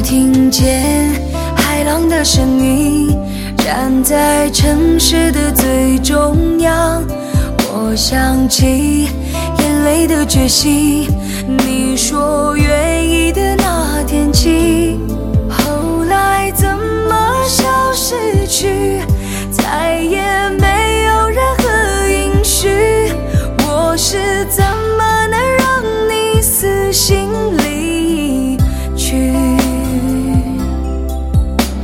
听见海浪的声音，站在城市的最中央。我想起眼泪的决心，你说愿